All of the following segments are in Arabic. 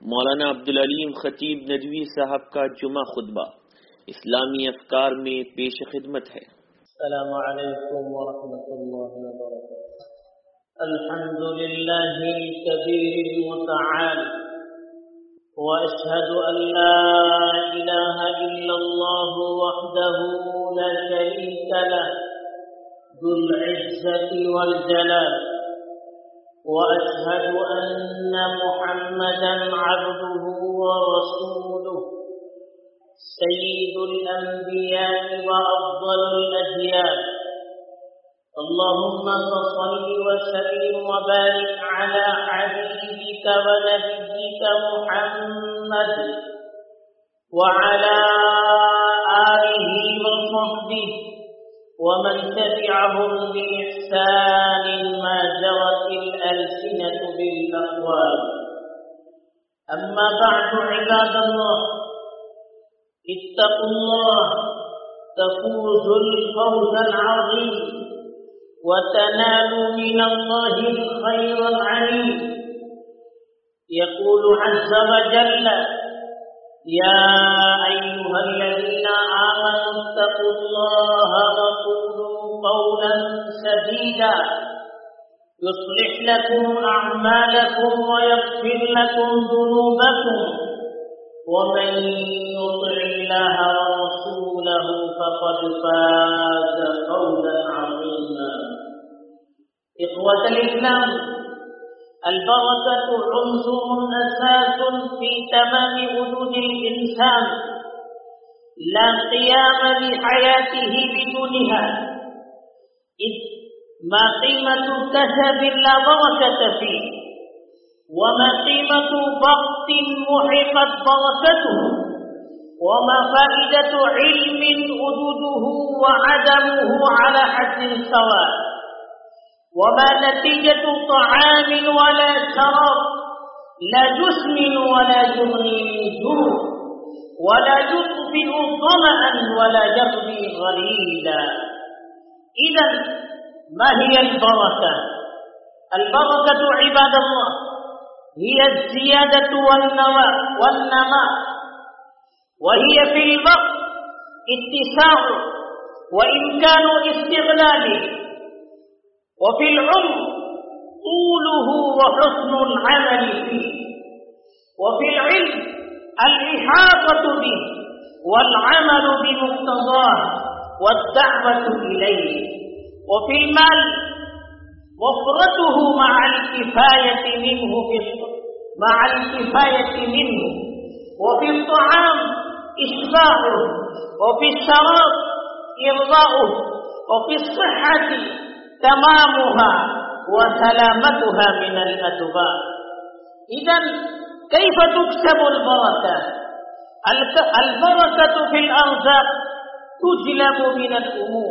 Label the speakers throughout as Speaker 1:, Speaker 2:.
Speaker 1: मौलाना अब्दुल अलीम खतीब नदवी साहब का जुमा खुतबा इस्लामी अफकार में पेश खिदमत है।
Speaker 2: अस्सलामु अलैकुम व रहमतुल्लाहि व बरकातुहू। अल्हम्दुलिल्लाहिल कबीरिल मुतआल व अशहदु अन ला इलाहा इल्लल्लाह वहदहू ला शरीका लह दुल इज्जति वल जलाल وأشهد أن محمدا عبده ورسوله سيد الأنبياء وأفضل الأديان اللهم صل وسلم وبارك على حبيبك ونبيك محمد وعلى آله وصحبه ومن تبعهم بإحسان ما جرت الألسنة بالأقوال. أما بعد عباد الله اتقوا الله تفوزوا الفوز العظيم وتنالوا من الله الخير العليم. يقول عز وجل: يا أيها الذين آمنوا اتقوا الله وقولوا قولا سديدا يصلح لكم أعمالكم ويغفر لكم ذنوبكم ومن يطع الله ورسوله فقد فاز فوزا عظيما. إخوة الإسلام، البركة عنصر أساس في تمام وجود الإنسان، لا قيام لحياته بدونها، إذ ما قيمة كسب لا بركة فيه، وما قيمة وقت محقت بركته، وما فائدة علم وجوده وعدمه على حد سواء، وما نتيجة طعام ولا شراب لا يسمن ولا يغني من جوع ولا يطفئ ظمأ ولا يغني غليلا. إذا ما هي البركة؟ البركة عباد الله هي الزيادة والنماء، وهي في الوقت اتساع وإمكان استغلاله، وفي العمر طوله وحسن العمل فيه، وفي العلم الإحاطة به والعمل بمقتضاه والدعوة إليه، وفي المال وفرته مع الكفاية منه، وفي الطعام إشباعه، وفي الشراب إرضاؤه، وفي الصحة تمامها وسلامتها من الأدواء. إذن كيف تكسب البركة؟ البركة في الأرزاق تجلب من الأمور.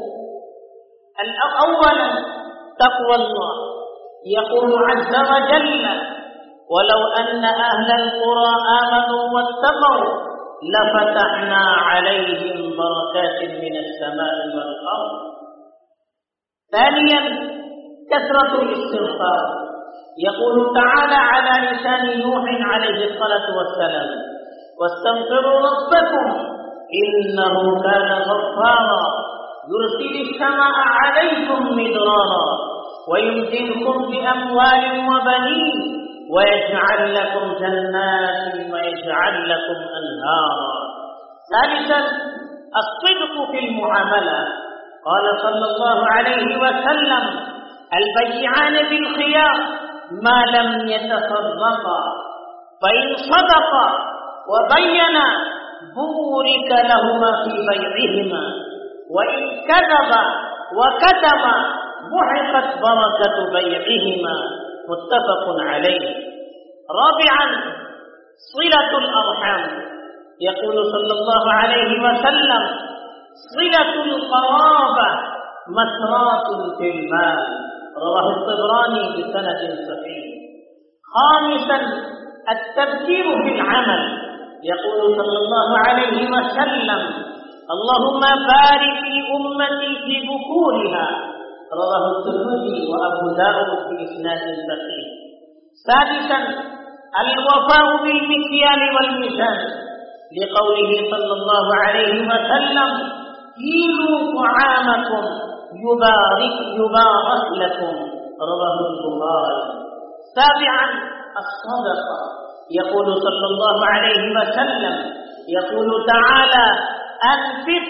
Speaker 2: أولا تقوى الله. يقول عز وجل: ولو أن أهل القرى آمنوا واتقوا لفتحنا عليهم بركات من السماء والأرض. ثانيا كثرة الاستغفار. يقول تعالى على لسان نوح عليه الصلاة والسلام: واستغفروا ربكم إنه كان غفارا يرسل السماء عليكم مدرارا ويمددكم بأموال وبنين ويجعل لكم جنات ويجعل لكم أنهارا. ثالثا الصدق في المعاملة. قال صلى الله عليه وسلم: البيعان بالخيار ما لم يتفرقا، فإن صدقا وبينا بورك لهما في بيعهما، وإن كذبا وكتما محقت بركة بيعهما. متفق عليه. رابعا صلة الأرحام. يقول صلى الله عليه وسلم: صلة القرابة مسرات في المال. رواه الطبراني بسند صحيح. خامسا التبكير في العمل. يقول صلى الله عليه وسلم: اللهم بارك لأمتي في بكورها. رواه الترمذي وأبو داود بإسناد صحيح. سادسا الوفاء بالمكيال والميزان، لقوله صلى الله عليه وسلم: كيلوا طعامكم يبارك لكم، رواه البخاري. سابعا الصدقة، يقول صلى الله عليه وسلم: يقول تعالى: أنفق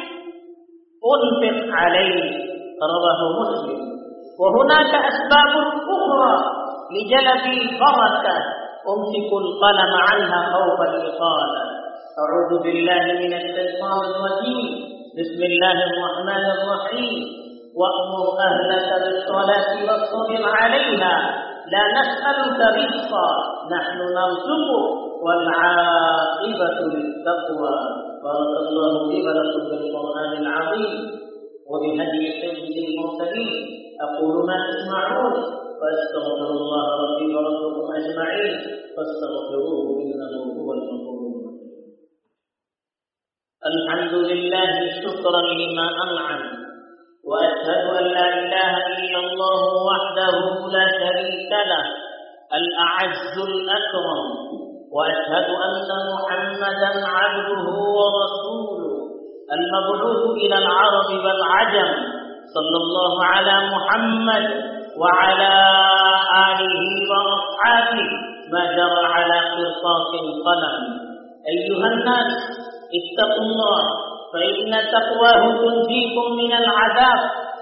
Speaker 2: عليه، رواه مسلم. وهناك أسباب أخرى لجلب البركة، أمسكوا القلم عنها خوف الإطالة. أعوذ بالله من الشيطان الرجيم. بسم الله الرحمن الرحيم. وأمر أهلك بالصلاة واصطبر عليها لا نسألك رزقا نحن نرزقك والعاقبة للتقوى. بارك الله لي ولكم بالقرآن العظيم وبهدي سيد المرسلين. أقول ما تسمعون وأستغفر الله ربي وربكم أجمعين فاستغفروه إنه هو الغفور الرحيم. الحمد لله شكرا لما أنعم، وأشهد أن لا إله إلا الله وحده لا شريك له الأعز الأكرم، وأشهد أن محمدا عبده ورسوله المبعوث إلى العرب والعجم، صلى الله على محمد وعلى آله وأصحابه ما جرى على قرطاس القلم. أيها الناس اتقوا الله، فإن تقواه تنجيكم من العذاب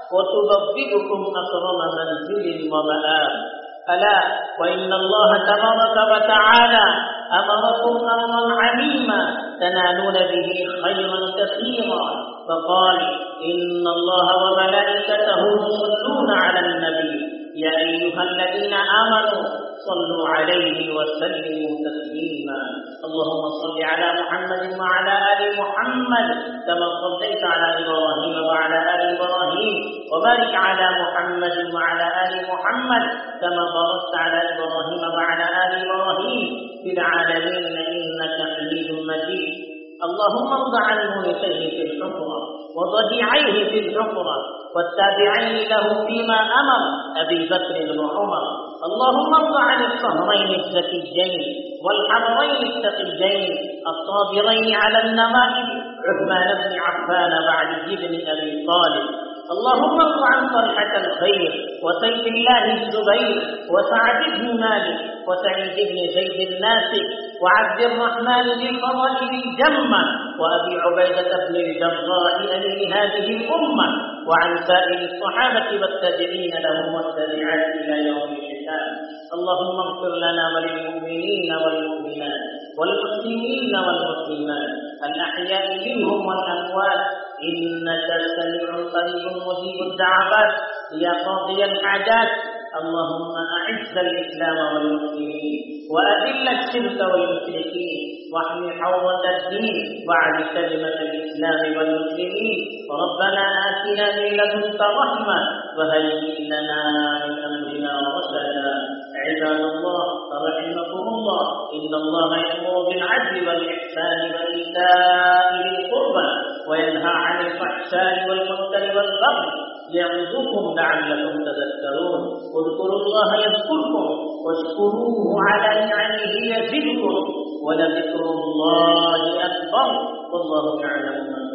Speaker 2: وتبوئكم أكرم منزل ومآب. ألا وإن الله تبارك وتعالى أمركم أمرا عميما تنالون به خيرا كثيرا، فقال: إن الله وملائكته يصلون على النبي يا أيها الذين آمنوا صلوا عليه وسلموا تسليما. اللهم صل على محمد وعلى آل محمد كما صليت على إبراهيم وعلى آل إبراهيم، وبارك على محمد وعلى آل محمد كما باركت على إبراهيم وعلى آل إبراهيم في العالمين إنك حميد مجيد. اللهم ارض عن مونسيه في الحفرة وضجيعيه في الحفرة والتابعين له فيما أمر أبي بكر وعمر. اللهم ارض عن الصهرين الزكيين والحضرين التقيين الصابرين على النوائب عثمان بن عفان وعلي بن أبي طالب. اللهم ارض عن طلحة الخير وسيف الله الزبير وسعد بن مالك وسعيد بن زيد الناسك وعبد الرحمن بن فضائل الجمة وأبي عبيدة بن الجراح أمين هذه الأمة، وعن سائر الصحابة والتابعين لهم والتابعات إلى يوم الحساب. اللهم اغفر لنا وللمؤمنين والمؤمنات والمسلمين والمسلمات الأحياء منهم والأموات إنك سميع قريب مجيب الدعوات يا قاضي الحاجات. اللهم أعز الإسلام والمسلمين وأذل الشرك والمشركين واحمي حوض الدين وعد كلمة الإسلام والمسلمين. ربنا آتنا من لدنك رحمة وهيئ لنا من أمرنا رشدا. عباد الله رحمكم الله، إن الله يأمر بالعدل والإحسان وإيتاء ذي القربى وينهى عن الفحشاء والمنكر والبغي يعظكم لعلكم تذكرون. اذكروا الله يذكركم واشكروه على نعمه يزدكم ولذكر الله أكبر والله يعلم ما